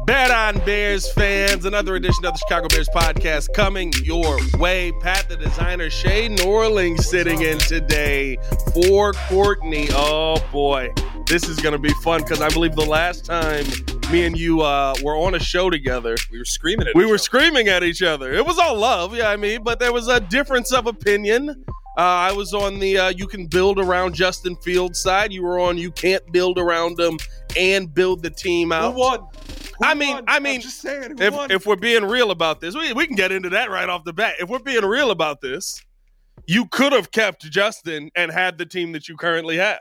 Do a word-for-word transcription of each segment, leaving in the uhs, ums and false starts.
Bet on Bears fans, another edition of the Chicago Bears podcast coming your way. Pat the designer, Shay Norling sitting in today for Courtney. Oh boy, this is going to be fun because I believe the last time me and you uh, were on a show together, we were screaming at we each were other. screaming at each other. It was all love, yeah, I mean, but there was a difference of opinion. Uh, I was on the uh, you can build around Justin Fields side. You were on you can't build around him and build the team out. Who won? Who I mean, won? I mean, I'm just saying, who if won? if we're being real about this, we we can get into that right off the bat. If we're being real about this, you could have kept Justin and had the team that you currently have.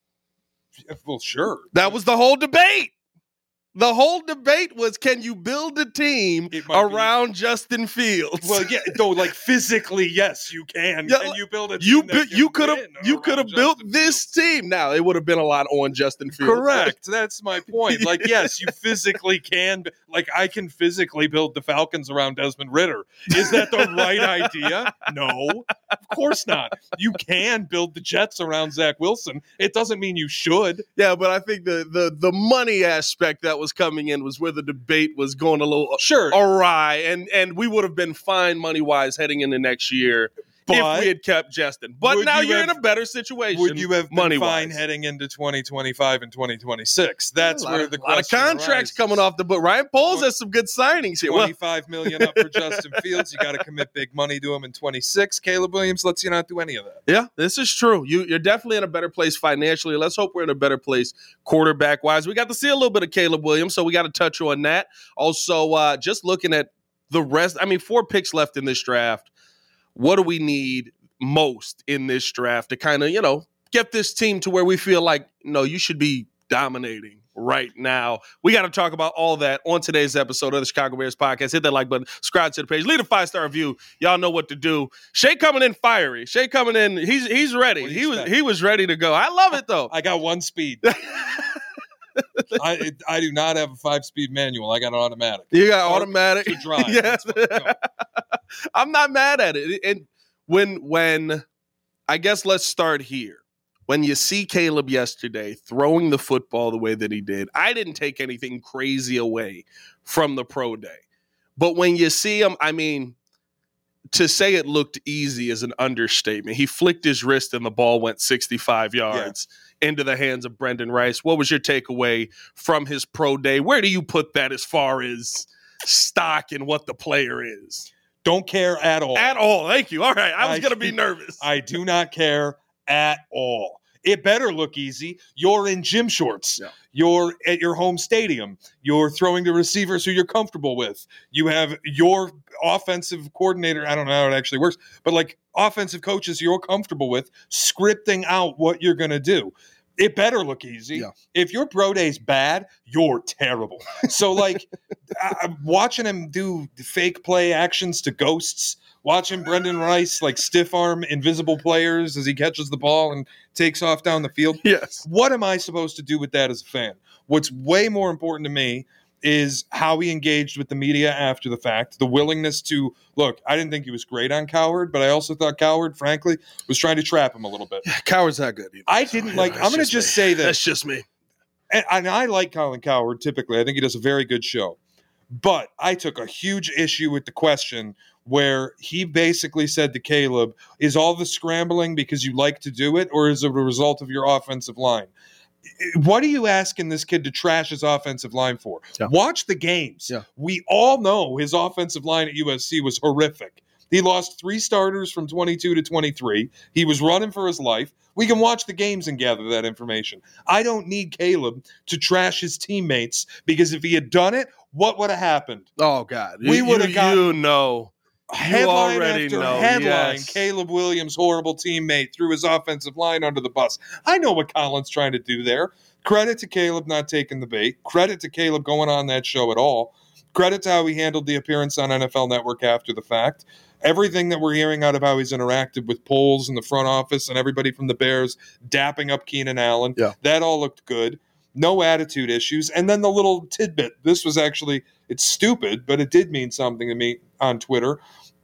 Well, sure. That was the whole debate. The whole debate was, can you build a team It might around Justin Fields? Well, yeah, though, like physically, yes, you can. Yeah, Can you build a team you that bu- can you could have win you around could have built Justin this Fields? team. Now it would have been a lot on Justin Fields. Correct. That's my point. Like, yes, you physically can. Like, I can physically build the Falcons around Desmond Ridder. Is that the right idea? No, of course not. You can build the Jets around Zach Wilson. It doesn't mean you should. Yeah, but I think the the the money aspect that was coming in was where the debate was going a little Sure. awry, and and we would have been fine money wise heading into next year But if we had kept Justin. But would now you you're have- in a better situation. Would you have been money fine wise? heading into twenty twenty-five and twenty twenty-six? That's a lot where of, the a lot of question contracts arises. coming off the book. Ryan Poles has some good signings here. Well, twenty-five million dollars up for Justin Fields. You got to commit big money to him in twenty-six. Caleb Williams lets you not do any of that. yeah, this is true. You, you're definitely in a better place financially. Let's hope we're in a better place quarterback wise. We got to see a little bit of Caleb Williams, so we got to touch on that. Also, uh, just looking at the rest, I mean, four picks left in this draft. What do we need most in this draft to kind of, you know, get this team to where we feel like, no, you should be dominating right now? We got to talk about all that on today's episode of the Chicago Bears podcast. Hit that like button, subscribe to the page, leave a five-star review. Y'all know what to do. Shay coming in fiery. Shay coming in, he's he's ready. What do you He was expect? he was ready to go. I love it though. I got one speed. I I do not have a five-speed manual. I got an automatic. You got Or automatic to drive. Yes. That's what- no. I'm not mad at it. And when when I guess let's start here. When you see Caleb yesterday throwing the football the way that he did, I didn't take anything crazy away from the pro day. But when you see him, I mean, to say it looked easy is an understatement. He flicked his wrist and the ball went sixty-five yards into the hands of Brendan Rice. What was your takeaway from his pro day? Where do you put that as far as stock and what the player is? Don't care at all. At all. Thank you. All right. I was I- going to be nervous. I do not care at all. It better look easy. You're in gym shorts. Yeah. You're at your home stadium. You're throwing to receivers who you're comfortable with. You have your offensive coordinator. I don't know how it actually works, but like offensive coaches you're comfortable with scripting out what you're going to do. It better look easy. Yeah. If your pro day's bad, you're terrible. So, like, I- I'm watching him do fake play actions to ghosts, watching Brendan Rice, like, stiff arm invisible players as he catches the ball and takes off down the field. Yes. What am I supposed to do with that as a fan? What's way more important to me is how he engaged with the media after the fact, the willingness to look. I didn't think he was great on Coward, but I also thought Coward, frankly, was trying to trap him a little bit. Coward's not good either. I didn't So, like. yeah, I'm going that's to just me. say this. That's just me. And, and I like Colin Coward typically. I think he does a very good show. But I took a huge issue with the question where he basically said to Caleb, is all the scrambling because you like to do it, or is it a result of your offensive line? What are you asking this kid to trash his offensive line for? Yeah. Watch the games. Yeah. We all know his offensive line at U S C was horrific. He lost three starters from twenty-two to twenty-three. He was running for his life. We can watch the games and gather that information. I don't need Caleb to trash his teammates because if he had done it, what would have happened? Oh, God. We You- would've you, got- you know. Headline already after know, headline, yes. Caleb Williams, horrible teammate, threw his offensive line under the bus. I know what Colin's trying to do there. Credit to Caleb not taking the bait. Credit to Caleb going on that show at all. Credit to how he handled the appearance on N F L Network after the fact. Everything that we're hearing out of how he's interacted with Poles in the front office and everybody from the Bears dapping up Keenan Allen, Yeah. that all looked good. No attitude issues. And then the little tidbit. This was actually, it's stupid, but it did mean something to me on Twitter.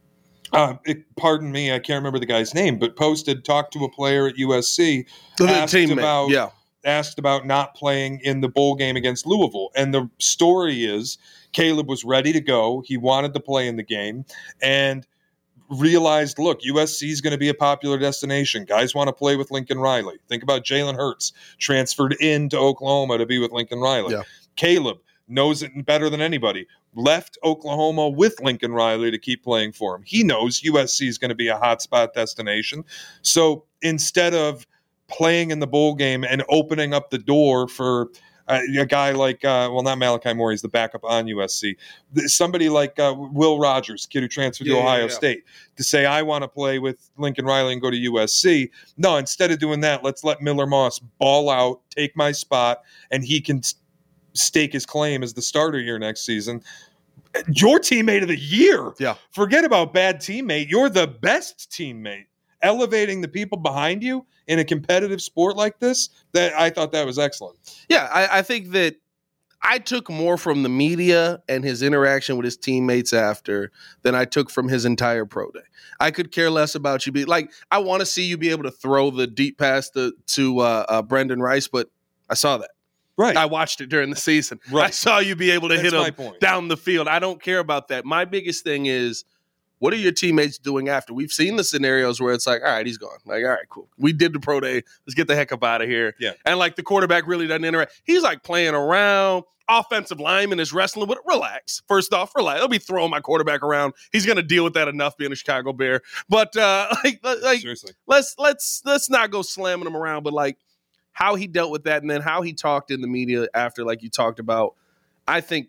Uh, it, pardon me, I can't remember the guy's name, but posted, talked to a player at U S C, The asked teammate. about yeah. asked about not playing in the bowl game against Louisville. And the story is Caleb was ready to go. He wanted to play in the game and realized, look, U S C is going to be a popular destination. Guys want to play with Lincoln Riley. Think about Jalen Hurts, transferred into Oklahoma to be with Lincoln Riley. Yeah. Caleb knows it better than anybody. Left Oklahoma with Lincoln Riley to keep playing for him. He knows U S C is going to be a hotspot destination. So instead of playing in the bowl game and opening up the door for uh, a guy like, uh, well, not Malachi Moore, he's the backup on U S C, somebody like uh, Will Rogers, kid who transferred Yeah, to Ohio yeah, yeah. State, to say, I want to play with Lincoln Riley and go to U S C. No, instead of doing that, let's let Miller Moss ball out, take my spot, and he can st- stake his claim as the starter here next season. Your teammate of the year. Yeah. Forget about bad teammate. You're the best teammate. Elevating the people behind you in a competitive sport like this, that I thought that was excellent. Yeah, I, I think that I took more from the media and his interaction with his teammates after than I took from his entire pro day. I could care less about you. Be like, I want to see you be able to throw the deep pass to, to uh, uh, Brendan Rice, but I saw that. Right. I watched it during the season. Right. I saw you be able to That's hit my him point. down the field. I don't care about that. My biggest thing is, what are your teammates doing after? We've seen the scenarios where it's like, all right, he's gone. Like, all right, cool. We did the pro day. Let's get the heck up out of here. Yeah. And like the quarterback really doesn't interact. He's like playing around. Offensive lineman is wrestling with it. Relax. First off, relax. I'll be throwing my quarterback around. He's going to deal with that enough being a Chicago Bear. But uh, like, like Seriously. let's let's let's not go slamming him around. But like how he dealt with that, and then how he talked in the media after, like you talked about. I think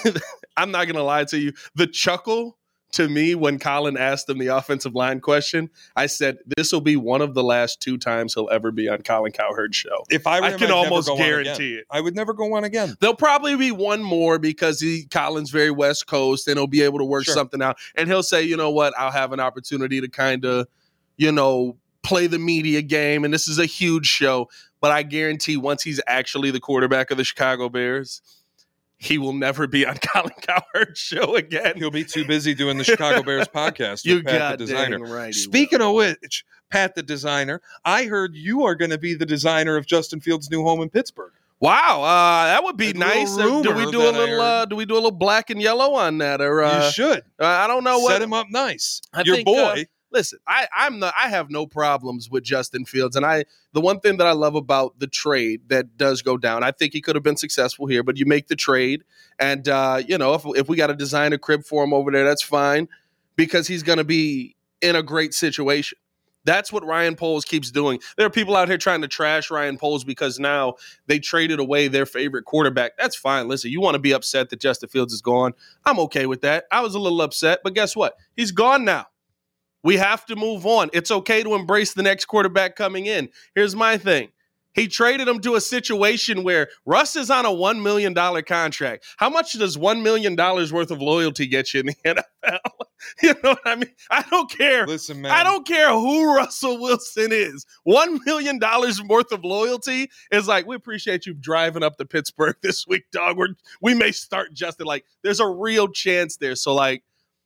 I'm not going to lie to you. The chuckle to me when Colin asked him the offensive line question, I said, this will be one of the last two times he'll ever be on Colin Cowherd's show. If I, were I him, can I'd never almost go on guarantee again. it. I would never go on again. There'll probably be one more because he Colin's very West Coast and he'll be able to work Sure. something out. And he'll say, you know what, I'll have an opportunity to kind of, you know, play the media game. And this is a huge show. But I guarantee once he's actually the quarterback of the Chicago Bears, he will never be on Colin Cowherd's show again. He'll be too busy doing the Chicago Bears podcast with You Pat got the designer. right. he Speaking will. of which, Pat the designer, I heard you are going to be the designer of Justin Fields' new home in Pittsburgh. Wow, uh, that would be A little nice. Uh, do we rumor do a that I little? heard. Uh, do we do a little black and yellow on that? Or uh, you should. uh, I don't know what. Set him up nice. I Your think, boy. uh, Listen, I, I'm the, I have no problems with Justin Fields, and I the one thing that I love about the trade that does go down, I think he could have been successful here, but you make the trade, and uh, you know if if we got to design a crib for him over there, that's fine because he's going to be in a great situation. That's what Ryan Poles keeps doing. There are people out here trying to trash Ryan Poles because now they traded away their favorite quarterback. That's fine. Listen, you want to be upset that Justin Fields is gone. I'm okay with that. I was a little upset, but guess what? He's gone now. We have to move on. It's okay to embrace the next quarterback coming in. Here's my thing. He traded him to a situation where Russ is on a one million dollars contract. How much does one million dollars worth of loyalty get you in the N F L? You know what I mean? I don't care. Listen, man. I don't care who Russell Wilson is. one million dollars worth of loyalty is like, we appreciate you driving up to Pittsburgh this week, dog. We're, we may start Justin. Like, there's a real chance there. So, like,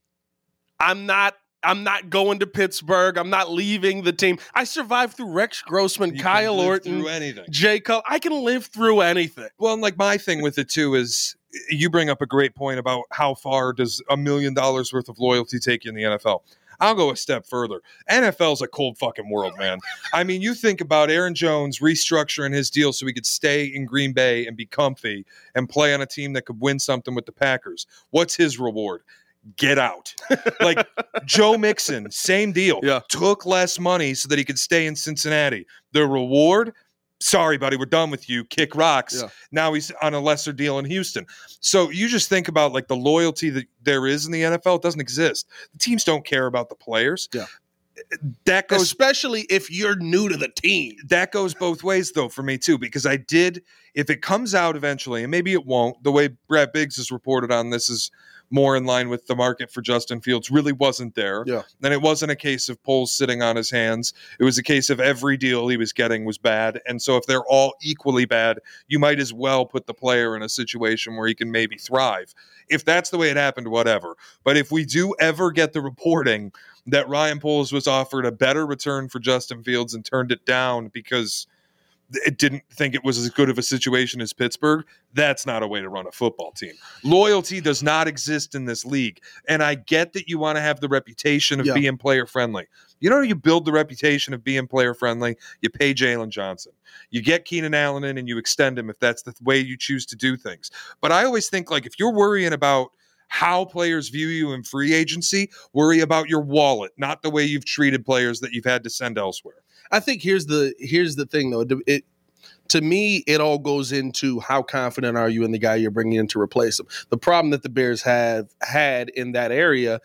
I'm not I'm not going to Pittsburgh. I'm not leaving the team. I survived through Rex Grossman, You can Kyle live Orton, through anything. Jay Cutler. I can live through anything. Well, and like my thing with it too is you bring up a great point about how far does a million dollars worth of loyalty take you in the N F L. I'll go a step further. N F L's a cold fucking world, man. I mean, you think about Aaron Jones restructuring his deal so he could stay in Green Bay and be comfy and play on a team that could win something with the Packers. What's his reward? Get out. Like Joe Mixon, same deal. Yeah. Took less money so that he could stay in Cincinnati. The reward, sorry, buddy, we're done with you. Kick rocks. Yeah. Now he's on a lesser deal in Houston. So you just think about like the loyalty that there is in the N F L. It doesn't exist. The teams don't care about the players. Yeah. That goes Especially if you're new to the team. that goes both ways, though, for me, too, because I did, if it comes out eventually, and maybe it won't, the way Brad Biggs has reported on this is more in line with the market for Justin Fields, really wasn't there. Yeah. And it wasn't a case of Poles sitting on his hands. It was a case of every deal he was getting was bad. And so if they're all equally bad, you might as well put the player in a situation where he can maybe thrive. If that's the way it happened, whatever. But if we do ever get the reporting that Ryan Poles was offered a better return for Justin Fields and turned it down because it didn't think it was as good of a situation as Pittsburgh. That's not a way to run a football team. Loyalty does not exist in this league. And I get that you want to have the reputation of Yeah. being player friendly. You know, you build the reputation of being player friendly. You pay Jalen Johnson. You get Keenan Allen in and you extend him if that's the way you choose to do things. But I always think, like, if you're worrying about how players view you in free agency, worry about your wallet, not the way you've treated players that you've had to send elsewhere. I think here's the here's the thing though. It, to me, it all goes into how confident are you in the guy you're bringing in to replace him. The problem that the Bears have had in that area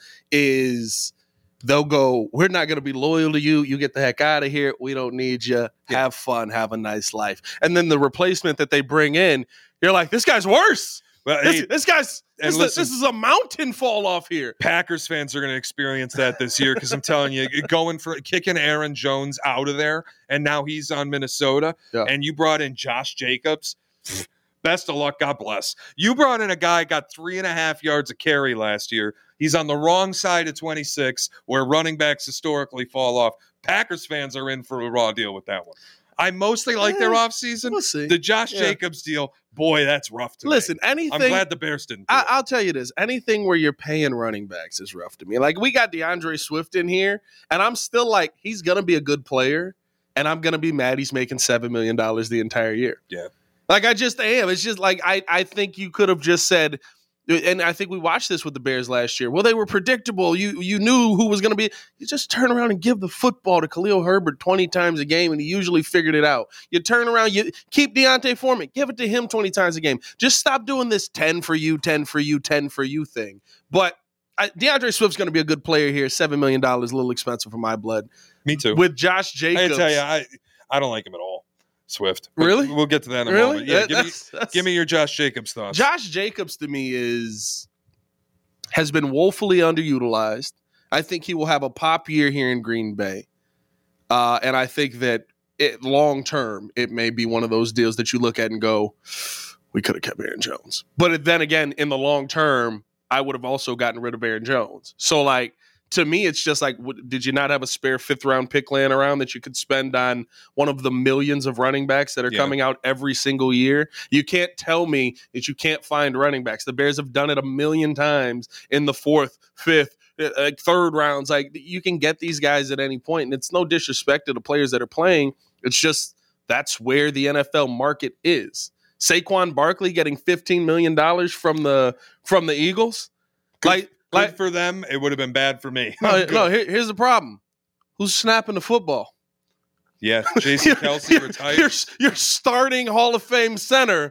is they'll go, we're not going to be loyal to you. You get the heck out of here. We don't need you. Yeah. Have fun. Have a nice life. And then the replacement that they bring in, you're like, this guy's worse. Well, This, hey, this guy's and this, is- listen- this is a mountain fall off here. Packers fans are going to experience that this year because I'm telling you, going for kicking Aaron Jones out of there, and now he's on Minnesota, Yeah. and you brought in Josh Jacobs. Best of luck, God bless. You brought in a guy got three and a half yards of carry last year. He's on the wrong side of twenty-six, where running backs historically fall off. Packers fans are in for a raw deal with that one. I mostly like their Eh, offseason. We'll see. The Josh Yeah. Jacobs deal, boy, that's rough to me. Listen, anything. I'm glad the Bears didn't do I, it. I'll tell you this: anything where you're paying running backs is rough to me. Like we got DeAndre Swift in here, and I'm still like, he's gonna be a good player, and I'm gonna be mad he's making seven million dollars the entire year. Yeah. Like I just am. It's just like I I think you could have just said. And I think we watched this with the Bears last year. Well, they were predictable. You you knew who was going to be. You just turn around and give the football to Khalil Herbert twenty times a game, and he usually figured it out. You turn around, you keep Deontay Foreman, give it to him twenty times a game. Just stop doing this ten for you, ten for you, ten for you thing. But I, DeAndre Swift's going to be a good player here. seven million dollars, a little expensive for my blood. Me too. With Josh I Jacobs. tell you, I, I don't like him at all, Swift. But Really? We'll get to that in a really? moment. Yeah, That- give me, that's- that's- give me your Josh Jacobs thoughts. Josh Jacobs to me is has been woefully underutilized. I think he will have a pop year here in Green Bay. Uh, and I think that it, long term, it may be one of those deals that you look at and go, we could have kept Aaron Jones. But then again, in the long term, I would have also gotten rid of Aaron Jones. So, like, to me, it's just like, w- did you not have a spare fifth round pick laying around that you could spend on one of the millions of running backs that are Yeah. coming out every single year? You can't tell me that you can't find running backs. The Bears have done it a million times in the fourth, fifth, uh, like third rounds. Like, you can get these guys at any point, and it's no disrespect to the players that are playing. It's just that's where the N F L market is. Saquon Barkley getting fifteen million dollars from the from the Eagles, Good, like. good Like, for them. It would have been bad for me. no, I'm good. no. Here, here's the problem: who's snapping the football? Yeah, Jason Kelsey Your- retired. Your, your starting Hall of Fame center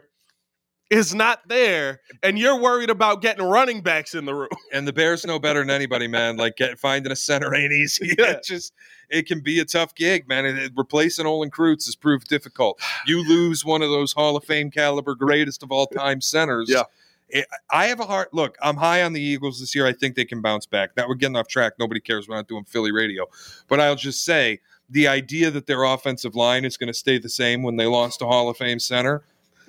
is not there, and you're worried about getting running backs in the room. And the Bears know better than anybody, man. Like get, finding a center ain't easy. Yeah. It just it can be a tough gig, man. It, it- replacing Olin Kreutz has proved difficult. You lose one of those Hall of Fame caliber, greatest of all time centers. Yeah. It, I have a heart. Look, I'm high on the Eagles this year. I think they can bounce back. That we're getting off track. Nobody cares. We're not doing Philly radio. But I'll just say the idea that their offensive line is going to stay the same when they lost a Hall of Fame center,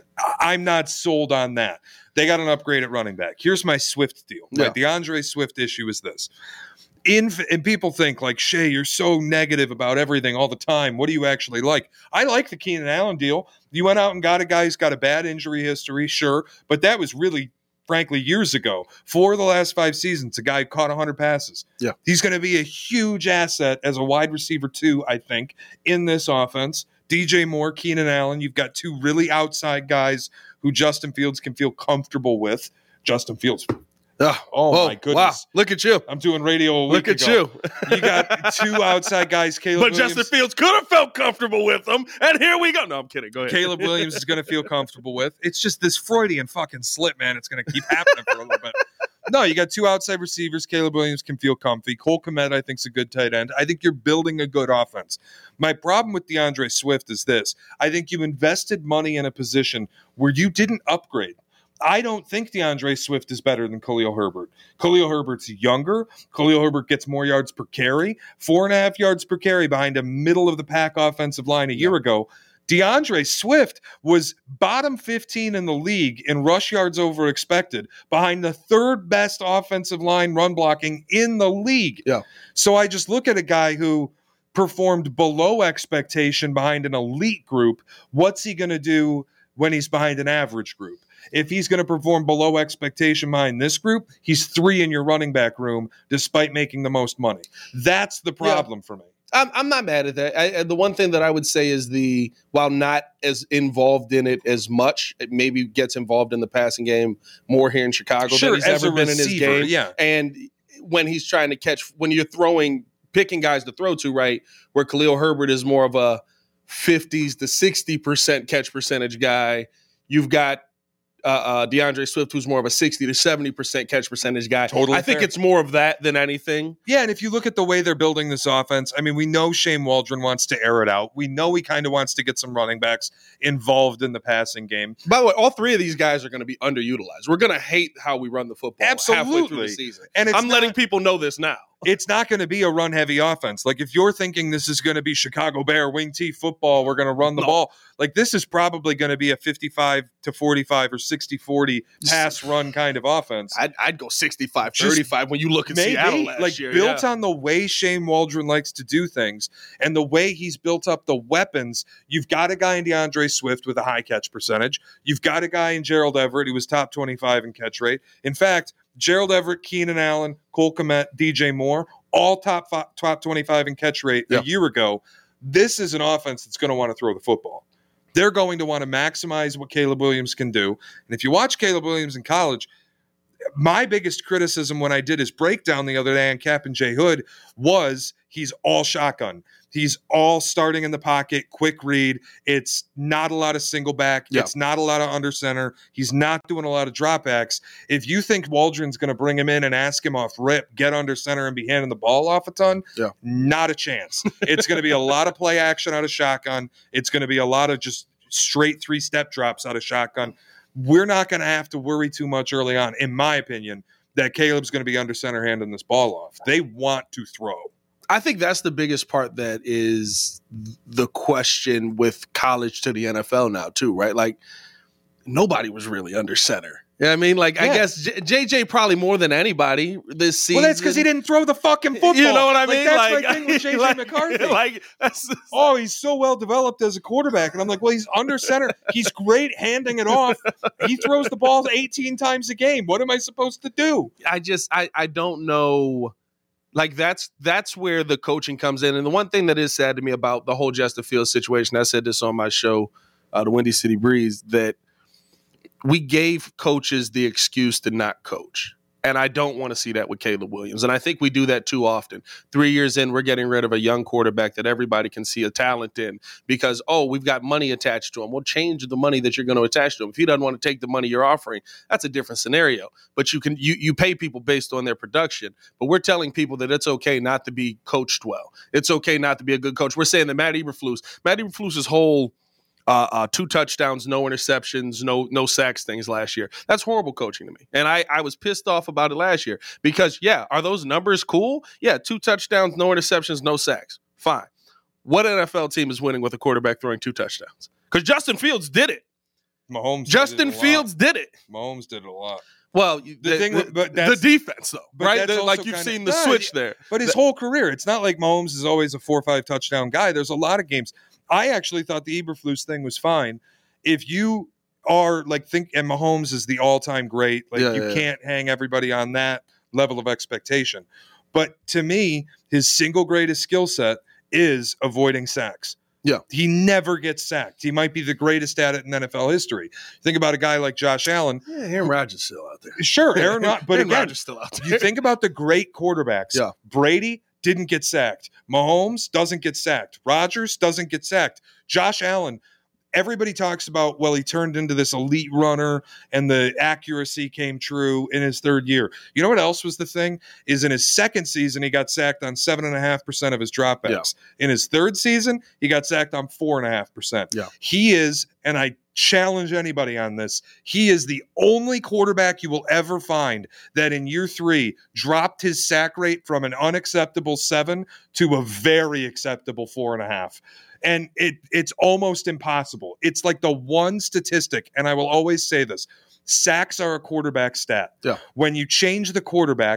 I- I'm not sold on that. They got an upgrade at running back. Here's my Swift deal. My Yeah. DeAndre Swift issue is this. In, and people think like, Shay, you're so negative about everything all the time. What do you actually like? I like the Keenan Allen deal. You went out and got a guy who's got a bad injury history, sure, but that was really, frankly, years ago. For the last five seasons, a guy who caught one hundred passes. Yeah. He's going to be a huge asset as a wide receiver too, I think, in this offense. D J Moore, Keenan Allen, you've got two really outside guys who Justin Fields can feel comfortable with. Justin Fields. Oh, my goodness. Wow, look at you. I'm doing radio a week Look at ago. you. You got two outside guys, Caleb But Williams. Justin Fields could have felt comfortable with them, and here we go. No, I'm kidding. Go ahead. Caleb Williams is going to feel comfortable with. It's just this Freudian fucking slip, man. It's going to keep happening for a little bit. No, you got two outside receivers. Caleb Williams can feel comfy. Cole Kmet, I think, is a good tight end. I think you're building a good offense. My problem with DeAndre Swift is this. I think you invested money in a position where you didn't upgrade. I don't think DeAndre Swift is better than Khalil Herbert. Khalil Herbert's younger. Khalil Herbert gets more yards per carry, four and a half yards per carry behind a middle of the pack offensive line a year ago. DeAndre Swift was bottom fifteen in the league in rush yards over expected, behind the third best offensive line run blocking in the league. Yeah. So I just look at a guy who performed below expectation behind an elite group, what's he going to do when he's behind an average group? If he's going to perform below expectation behind this group, he's three in your running back room despite making the most money. That's the problem yeah. for me. I'm, I'm not mad at that. I, the one thing that I would say is the, while not as involved in it as much, it maybe gets involved in the passing game more here in Chicago sure, than he's ever been receiver, in his game. Yeah. And when he's trying to catch, when you're throwing, picking guys to throw to, right, where Khalil Herbert is more of a fifties to sixty percent catch percentage guy, you've got Uh, uh, DeAndre Swift, who's more of a sixty to seventy percent catch percentage guy. Totally I think fair. it's more of that than anything. Yeah, and if you look at the way they're building this offense, I mean, we know Shane Waldron wants to air it out. We know he kind of wants to get some running backs involved in the passing game. By the way, all three of these guys are going to be underutilized. We're going to hate how we run the football Absolutely. halfway through the season. And it's I'm not, letting people know this now. It's not going to be a run-heavy offense. Like, if you're thinking this is going to be Chicago Bear wing T football, we're going to run the no. ball. Like, this is probably going to be a fifty-five to forty-five or sixty forty pass-run kind of offense. I'd, I'd go sixty-five thirty-five when you look at maybe, Seattle last like, year. built yeah. on the way Shane Waldron likes to do things and the way he's built up the weapons. You've got a guy in DeAndre Swift with a high catch percentage. You've got a guy in Gerald Everett who was top twenty-five in catch rate. In fact, Gerald Everett, Keenan Allen, Cole Kmet, D J Moore, all top five, top twenty-five in catch rate yeah. a year ago. This is an offense that's going to want to throw the football. They're going to want to maximize what Caleb Williams can do. And if you watch Caleb Williams in college, my biggest criticism when I did his breakdown the other day on Cap and J Hood was he's all shotgun. He's all starting in the pocket, quick read. It's not a lot of single back. Yep. It's not a lot of under center. He's not doing a lot of dropbacks. If you think Waldron's going to bring him in and ask him off rip, get under center and be handing the ball off a ton, yeah. not a chance. It's going to be a lot of play action out of shotgun. It's going to be a lot of just straight three-step drops out of shotgun. We're not going to have to worry too much early on, in my opinion, that Caleb's going to be under center handing this ball off. They want to throw. I think that's the biggest part that is the question with college to the N F L now, too, right? Like, nobody was really under center. You know what I mean? Like, yeah. I guess J- JJ probably more than anybody this season. Well, that's because he didn't throw the fucking football. You know what I like, mean? That's like, my thing with J J like, McCarthy. Like, that's just, oh, he's so well developed as a quarterback. And I'm like, well, he's under center. He's great handing it off. He throws the ball eighteen times a game. What am I supposed to do? I just, I, I don't know. Like, that's that's where the coaching comes in. And the one thing that is sad to me about the whole Justin Fields situation, I said this on my show, uh, the Windy City Breeze, that we gave coaches the excuse to not coach. And I don't want to see that with Caleb Williams. And I think we do that too often. Three years in, we're getting rid of a young quarterback that everybody can see a talent in because, oh, we've got money attached to him. We'll change the money that you're going to attach to him. If he doesn't want to take the money you're offering, that's a different scenario. But you can you you pay people based on their production. But we're telling people that it's okay not to be coached well. It's okay not to be a good coach. We're saying that Matt Eberflus, Matt Eberflus's whole Uh, uh, two touchdowns, no interceptions, no no sacks things last year. That's horrible coaching to me. And I, I was pissed off about it last year because, yeah, are those numbers cool? Yeah, two touchdowns, no interceptions, no sacks. Fine. What N F L team is winning with a quarterback throwing two touchdowns? Because Justin Fields did it. Mahomes Justin did it Fields lot. did it. Mahomes did it a lot. Well, the, the, thing, the, but the defense, though, right? The, like you've kinda, seen the no, switch there. But his the, whole career, it's not like Mahomes is always a four or five touchdown guy. There's a lot of games. I actually thought the Eberflus thing was fine. If you are like think, and Mahomes is the all-time great, like yeah, you yeah, can't yeah. hang everybody on that level of expectation. But to me, his single greatest skill set is avoiding sacks. Yeah. He never gets sacked. He might be the greatest at it in N F L history. Think about a guy like Josh Allen. Yeah, Aaron Rodgers still out there. Sure, Aaron Rodgers. But Aaron again, Rodgers still out there. You think about the great quarterbacks. Yeah. Brady didn't get sacked. Mahomes doesn't get sacked. Rodgers doesn't get sacked. Josh Allen, everybody talks about, well, he turned into this elite runner and the accuracy came true in his third year. You know what else was the thing? Is in his second season, he got sacked on seven point five percent of his dropbacks. Yeah. In his third season, he got sacked on four point five percent. Yeah. He is, and I challenge anybody on this, he is the only quarterback you will ever find that in year three dropped his sack rate from an unacceptable seven to a very acceptable four and a half. And it it's almost impossible. It's like the one statistic, and I will always say this, sacks are a quarterback stat. Yeah. When you change the quarterback,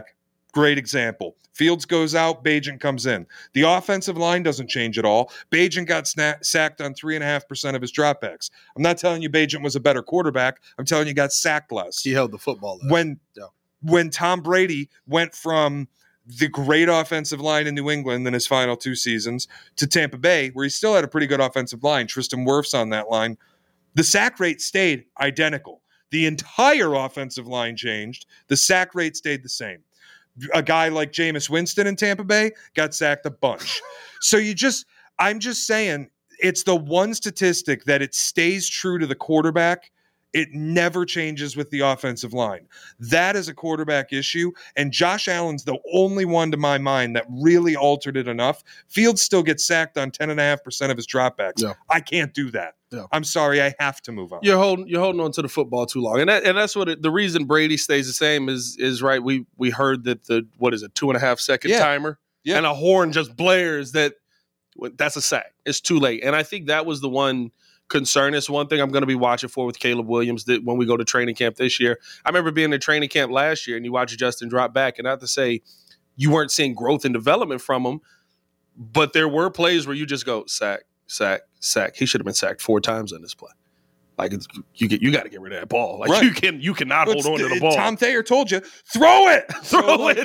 Great example. Fields goes out, Bagent comes in. The offensive line doesn't change at all. Bagent got sna- sacked on three point five percent of his dropbacks. I'm not telling you Bagent was a better quarterback. I'm telling you he got sacked less. He held the football less. When, yeah. when Tom Brady went from the great offensive line in New England in his final two seasons to Tampa Bay, where he still had a pretty good offensive line, Tristan Wirfs on that line, the sack rate stayed identical. The entire offensive line changed. The sack rate stayed the same. A guy like Jameis Winston in Tampa Bay got sacked a bunch. So you just, I'm just saying, it's the one statistic that it stays true to the quarterback. It never changes with the offensive line. That is a quarterback issue, and Josh Allen's the only one to my mind that really altered it enough. Fields still gets sacked on ten point five percent of his dropbacks. Yeah. I can't do that. Yeah. I'm sorry, I have to move on. You're holding you're holding on to the football too long, and that, and that's what it, the reason Brady stays the same is is right. We we heard that the what is it two and a half second yeah. timer, yeah. and a horn just blares that that's a sack. It's too late, and I think that was the one concern. It's one thing I'm going to be watching for with Caleb Williams that when we go to training camp this year. I remember being in training camp last year and you watch Justin drop back, and not to say you weren't seeing growth and development from him, but there were plays where you just go sack, sack, sack. He should have been sacked four times on this play. Like it's, you get, you got to get rid of that ball. Like right. you can, you cannot well, hold on to the ball. Tom Thayer told you, throw it, throw it.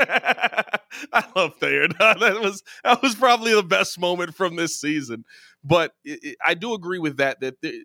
I love Thayer. That was that was probably the best moment from this season. But it, it, I do agree with that. That the,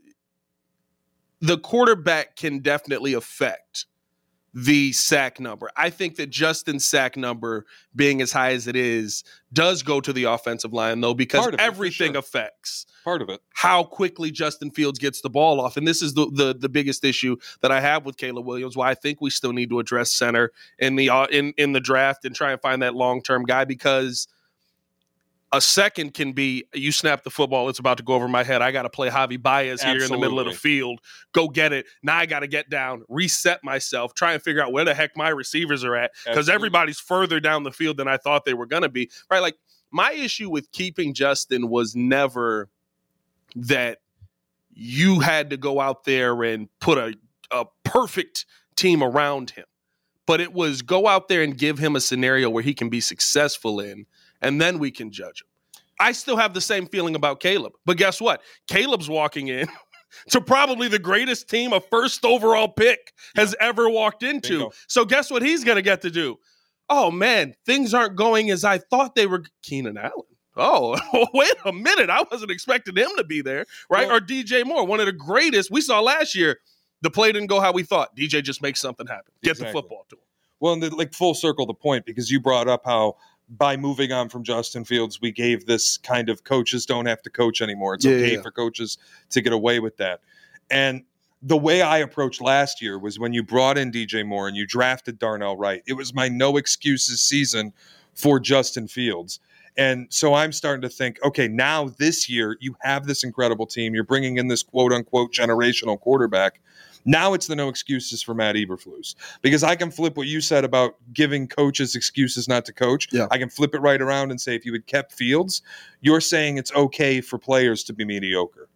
the quarterback can definitely affect the sack number. I think that Justin's sack number being as high as it is does go to the offensive line, though, because everything sure. affects part of it. How quickly Justin Fields gets the ball off. And this is the, the the biggest issue that I have with Caleb Williams, why I think we still need to address center in the uh, in, in the draft and try and find that long-term guy, because a second can be, you snap the football, it's about to go over my head. I got to play Javi Baez here Absolutely. in the middle of the field. Go get it. Now I got to get down, reset myself, try and figure out where the heck my receivers are at, because everybody's further down the field than I thought they were going to be. Right? Like, my issue with keeping Justin was never that you had to go out there and put a, a perfect team around him. But it was go out there and give him a scenario where he can be successful in, and then we can judge him. I still have the same feeling about Caleb. But guess what? Caleb's walking in to probably the greatest team a first overall pick has yeah. ever walked into. Bingo. So guess what he's going to get to do? Oh, man, things aren't going as I thought they were. Keenan Allen. Oh, wait a minute. I wasn't expecting him to be there, right? Well, or D J Moore, one of the greatest we saw last year. The play didn't go how we thought. D J just makes something happen. Get exactly. the football to him. Well, and the, like full circle the point, because you brought up how by moving on from Justin Fields, we gave this kind of coaches don't have to coach anymore. It's yeah, okay yeah. for coaches to get away with that. And the way I approached last year was when you brought in D J Moore and you drafted Darnell Wright. It was my no excuses season for Justin Fields. And so I'm starting to think, okay, now this year you have this incredible team. You're bringing in this quote unquote generational quarterback. Now it's the no excuses for Matt Eberflus, because I can flip what you said about giving coaches excuses not to coach. Yeah. I can flip it right around and say, if you had kept Fields, you're saying it's okay for players to be mediocre.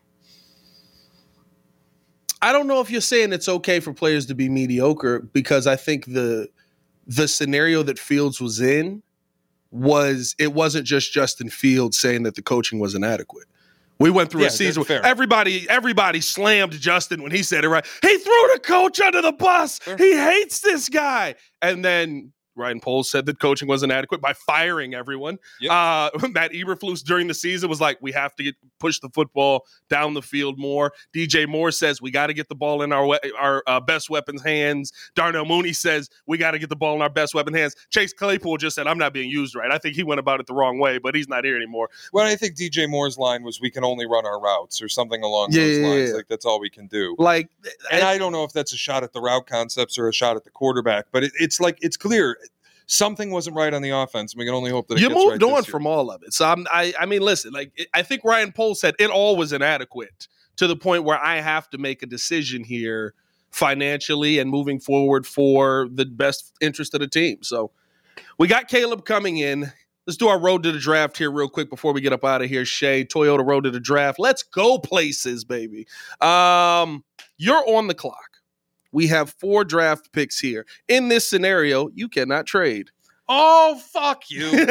I don't know if you're saying it's okay for players to be mediocre, because I think the the scenario that Fields was in was, it wasn't just Justin Fields saying that the coaching was inadequate. We went through yeah, a season where everybody, everybody slammed Justin when he said it right. He threw the coach under the bus. Sure. He hates this guy. And then Ryan Poles said that coaching was inadequate by firing everyone. Yep. Uh, Matt Eberflus during the season was like, we have to get, push the football down the field more. D J Moore says we got to get the ball in our our uh, best weapons' hands. Darnell Mooney says we got to get the ball in our best weapon hands. Chase Claypool just said, I'm not being used right. I think he went about it the wrong way, but he's not here anymore. Well, I think D J Moore's line was, we can only run our routes, or something along yeah, those yeah, lines. yeah. Like, that's all we can do. Like, and I, I don't know if that's a shot at the route concepts or a shot at the quarterback, but it, it's like, it's clear something wasn't right on the offense, and we can only hope that it you gets moved right on from all of it. So I'm, I, I mean, listen, like it, I think Ryan Poles said it all was inadequate, to the point where I have to make a decision here financially and moving forward for the best interest of the team. So we got Caleb coming in. Let's do our road to the draft here real quick before we get up out of here. Shay, Toyota road to the draft. Let's go places, baby. Um, you're on the clock. We have four draft picks here. In this scenario, you cannot trade. Oh, fuck you. Come on.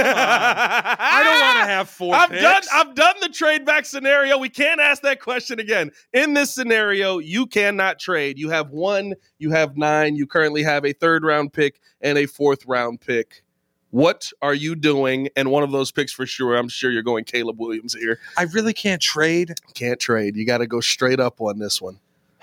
I don't want to have four I've picks. done I've done the trade back scenario. We can't ask that question again. In this scenario, you cannot trade. You have one, you have nine, you currently have a third round pick and a fourth round pick. What are you doing? And one of those picks for sure, I'm sure you're going Caleb Williams here. I really can't trade. Can't trade. You got to go straight up on this one.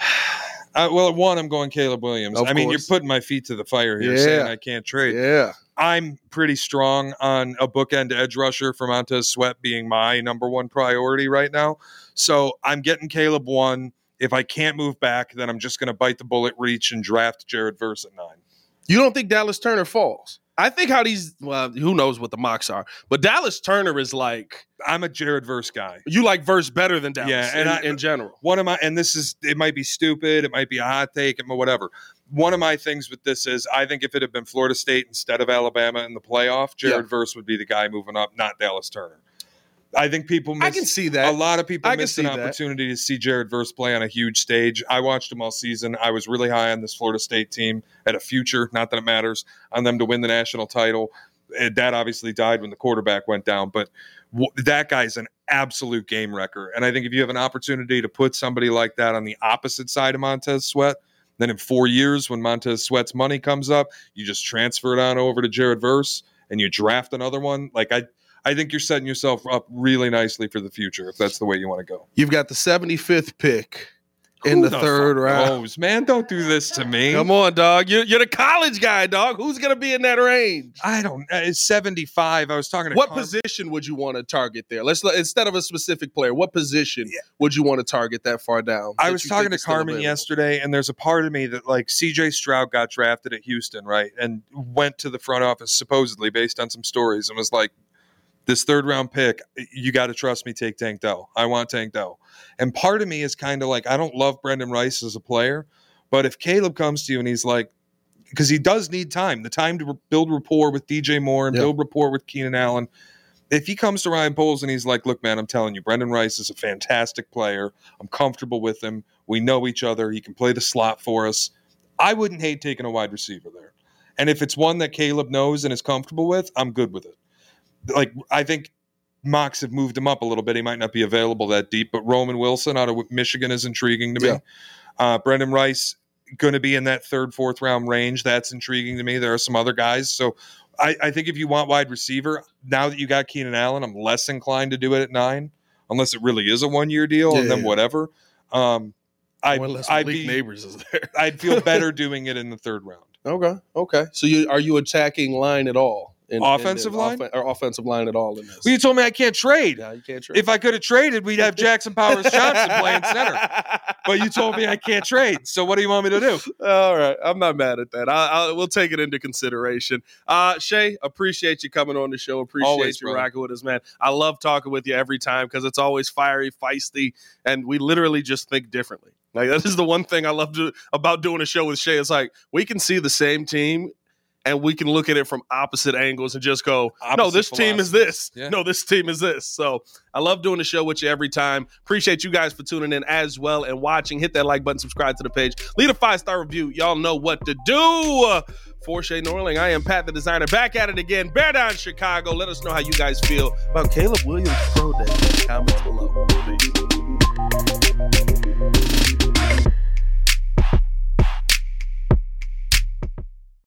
Uh, well, at one, I'm going Caleb Williams. Of I mean, course. you're putting my feet to the fire here, Yeah. saying I can't trade. Yeah. I'm pretty strong on a bookend edge rusher for Montez Sweat being my number one priority right now. So I'm getting Caleb one. If I can't move back, then I'm just going to bite the bullet, reach, and draft Jared Verse at nine. You don't think Dallas Turner falls? I think how these, well, who knows what the mocks are, but Dallas Turner is like, I'm a Jared Verse guy. you like Verse better than Dallas Yeah, and in, I- in general. One of my, and this is, it might be stupid, it might be a hot take, it might whatever. One of my things with this is, I think if it had been Florida State instead of Alabama in the playoff, Jared Yeah. Verse would be the guy moving up, not Dallas Turner. I think people miss, I can see that. a lot of people I can missed an see that. opportunity to see Jared Verse play on a huge stage. I watched him all season. I was really high on this Florida State team at a future, not that it matters, on them to win the national title. And that obviously died when the quarterback went down, but w- that guy's an absolute game wrecker. And I think if you have an opportunity to put somebody like that on the opposite side of Montez Sweat, then in four years when Montez Sweat's money comes up, you just transfer it on over to Jared Verse and you draft another one. Like I, I think you're setting yourself up really nicely for the future if that's the way you want to go. You've got the seventy-fifth pick in Who the third fuck round. knows, man, don't do this to me. Come on, dog. You're, you're the college guy, dog. Who's going to be in that range? I don't. uh, It's seventy-five. I was talking to What Carm- position would you want to target there? Let's instead of a specific player, what position Yeah. would you want to target that far down? I that was you talking think to is still Carmen available? yesterday, and there's a part of me that, like, C J Stroud got drafted at Houston, right, and went to the front office supposedly based on some stories, and was like, "This third round pick, you got to trust me. Take Tank Dell. I want Tank Dell." And part of me is kind of like, I don't love Brendan Rice as a player, but if Caleb comes to you and he's like, because he does need time, the time to re- build rapport with D J Moore and Yeah. build rapport with Keenan Allen. If he comes to Ryan Poles and he's like, "Look, man, I'm telling you, Brendan Rice is a fantastic player. I'm comfortable with him. We know each other. He can play the slot for us." I wouldn't hate taking a wide receiver there. And if it's one that Caleb knows and is comfortable with, I'm good with it. Like, I think mocks have moved him up a little bit. He might not be available that deep, but Roman Wilson out of Michigan is intriguing to me. Yeah. Uh, Brendan Rice going to be in that third, fourth round range. That's intriguing to me. There are some other guys. So I, I think if you want wide receiver, now that you got Keenan Allen, I'm less inclined to do it at nine, unless it really is a one year deal, and Yeah. then whatever. Um, I, Or unless I'd, Malik be, Neighbors is there. I'd feel better doing it in the third round. Okay, okay. So you are you attacking line at all? In, Offensive in, in line? offen- or offensive line at all in this? Well, you told me I can't trade. yeah, you can't trade. If I could have traded, we'd have Jackson Powers Johnson playing center. But you told me I can't trade. So what do you want me to do? All right, I'm not mad at that. I, I, we'll take it into consideration. Uh, Shay, appreciate you coming on the show. Appreciate Always, you brother. rocking with us, man. I love talking with you every time because it's always fiery, feisty, and we literally just think differently. Like that is the one thing I love to, about doing a show with Shay. It's like we can see the same team. And we can look at it from opposite angles and just go, no, Opposite this team is this. philosophies. Yeah. No, this team is this. So I love doing the show with you every time. Appreciate you guys for tuning in as well and watching. Hit that like button, subscribe to the page. Leave a five-star review. Y'all know what to do. For Shay Norling, I am Pat the Designer. Back at it again. Bear Down Chicago. Let us know how you guys feel about Caleb Williams Pro Day. Comments below. Peace.